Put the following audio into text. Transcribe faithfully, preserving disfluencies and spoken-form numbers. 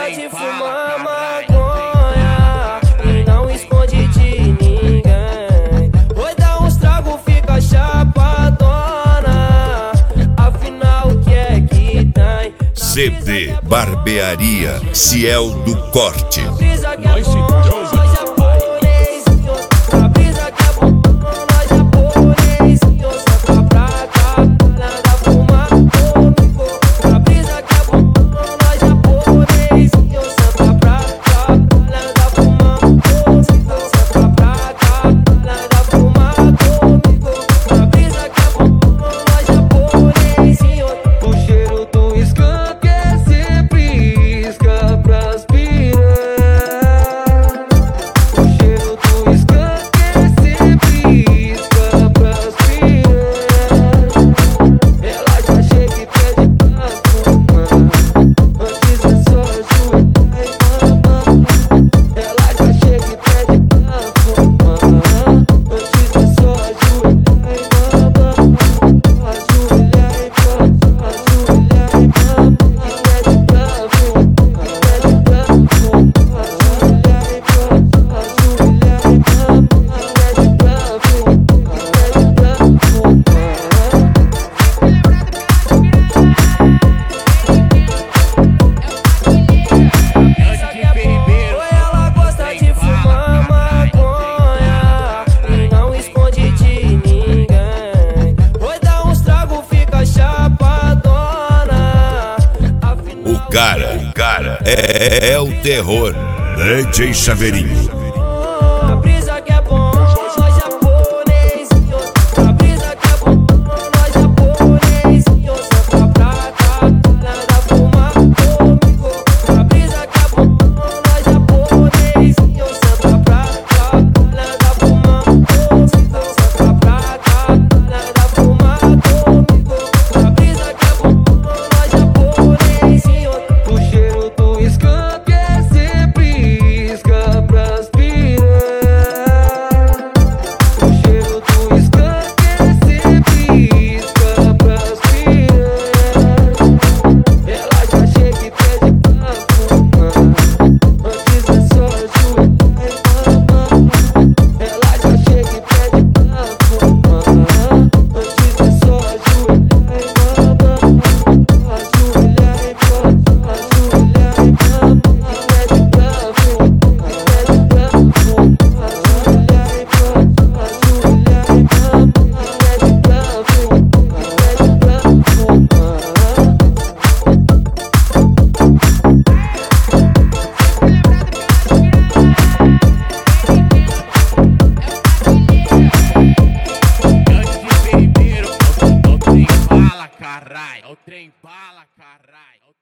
gosta de fumar maconha e não esconde de ninguém. Oi, dá uns trago, fica chapadona. Afinal, o que é que tem? C D Barbearia Ciel do Corte. Nós se cara, o cara é, é o terror. D J Chaveirinho. A brisa que é bom, nós japonês. A brisa que é bom, nós japonês. Senta pra cá, nada fumar comigo. A brisa que é bom, nós japonês. Senta pra cá, nada fumar comigo. Senta pra cá, nada fumar comigo. A brisa que é bom, nós japonês. O cheiro do skunk é sempre isca pras piranhas. O cheiro do skunk é sempre isca pras piranhas. Ela já chega e pede pra fumar. Antes é só ajoelhar e mamar. Ela já chega e pede pra fumar. Antes é só ajoelhar e mamar. Ajoelhar e mamar. Ajoelhar e mamar. E pede pra fumar. E pede pra fumar. Ajoelhar e mamar. Ajoelhar e mamar. E pede pra fumar. E pede pra fumar. Antes de beber, o trem bala, caralho. O trem bala, caralho.